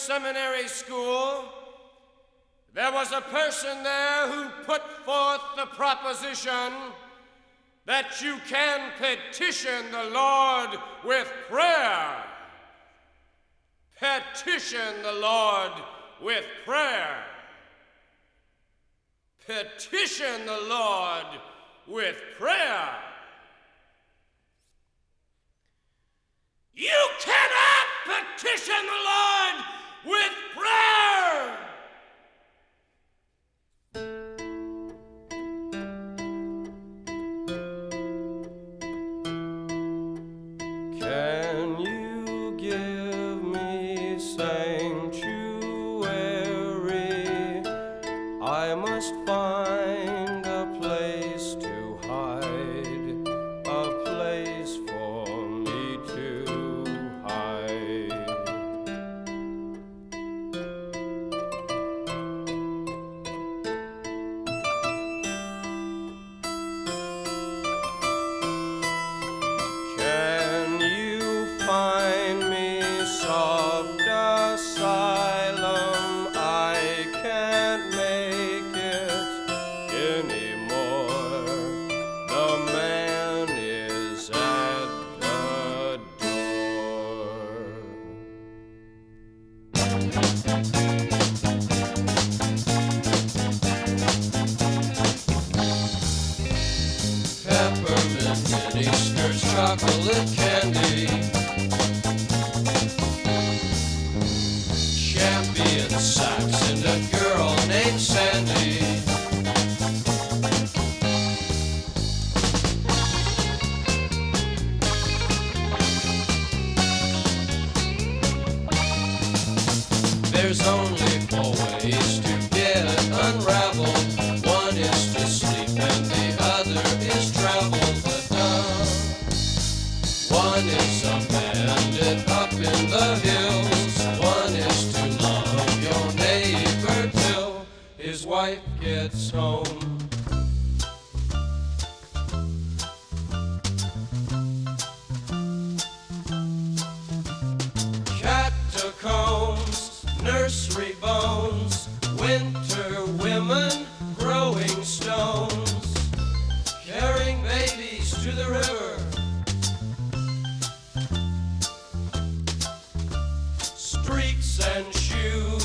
seminary school, there was a person there who put forth the proposition that you can petition the Lord with prayer. Petition the Lord with prayer. Petition the Lord with prayer. You cannot petition the Lord with prayer. Can you give me sanctuary? I must find a place to hide, a place for me to hide. Can you find me soft asylum? I can't make it anymore. The man is at the door. Peppermint mini skirts, chocolate candy, champion socks, and a girl named Sandy. There's only 4 ways to get unraveled. One is to sleep and the other is travel. But one is a bandit up in the hills. One is to love your neighbor till his wife gets home. Catacombs, nursery bones, winter women, growing stones, carrying babies to the river, streets and shoes.